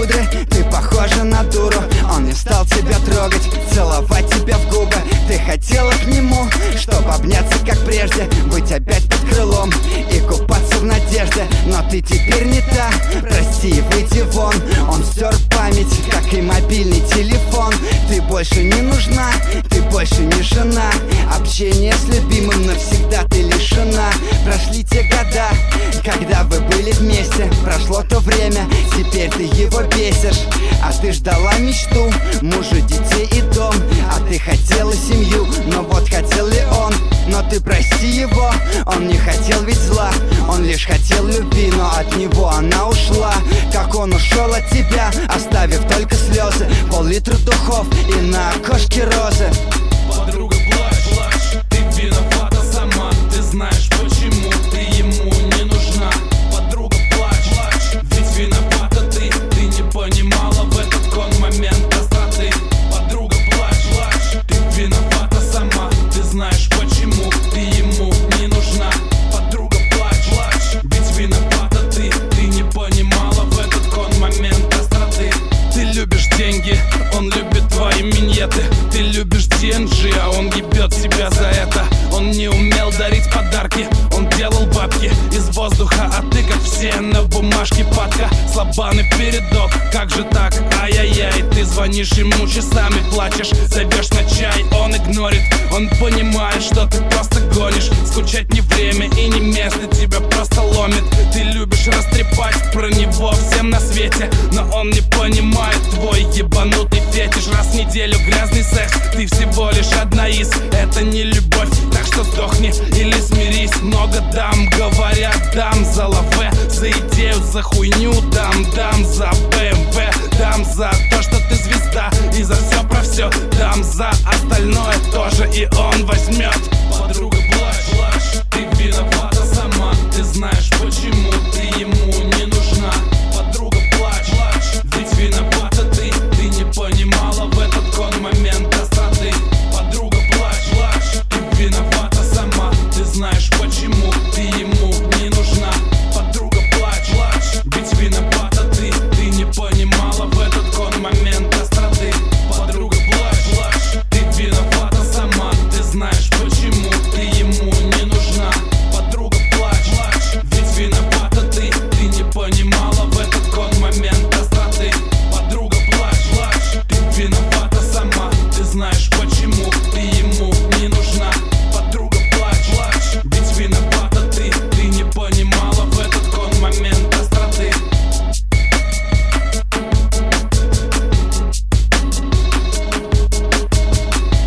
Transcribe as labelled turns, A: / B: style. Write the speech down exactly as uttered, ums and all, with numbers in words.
A: пудры, ты похожа на дуру. Он не стал тебя трогать, целовать тебя в губы. Ты хотела к нему, чтоб обняться как прежде, быть опять под крылом и купаться в надежде. Но ты теперь не та, прости и выйди вон. Он стер память, как и мобильный телефон. Ты больше не нужна, ты больше не жена. Общение с любимым навсегда ты лишена. Прошли те года, когда вы были вместе. Прошло то время, теперь ты его бесишь. А ты ждала мечту, мужа, детей и дом. А ты хотела семью, но вот хотел ли он? Но ты прости его, он не хотел ведь зла. Он лишь хотел любви, но от него она ушла. Как он ушел от тебя, оставив только слезы, пол-литра духов и на окошке розы.
B: Подруга, плачь, плачь, ты виновата сама. Ты знаешь почему, ты ему не нужна. Подруга, плачь, плачь, ведь виновата ты. Ты не понимала в этот кон момент остроты. Подруга, плачь, плачь, ты виновата сама. Ты знаешь почему, ты ему не нужна. Подруга, плачь, плачь, ведь виновата ты. Ты не понимала в этот кон момент остроты. Ты любишь деньги, он любит твои миньеты. Ты любишь ди эн джи, а он ебет себя за это. Он не умел дарить подарки, он делал бабки из воздуха. А ты, как все, на бумажке падка. Слабан и передок, как же так, ай-яй-яй. Ты звонишь ему часами, плачешь, зовешь на чай. Он игнорит, он понимает, что ты просто гонишь. Скучать не время и не место, тебя просто ломит. Ты любишь растрепать про него всем на свете, но он не понимает твой ебанутый фетиш. Раз в неделю грязный секс, ты всего лишь одна из. Это не любовь, так что сдохни или смирись. Много дам, говорят, дам за лаве, за идею, за хуйню, дам, дам за бэ эм вэ.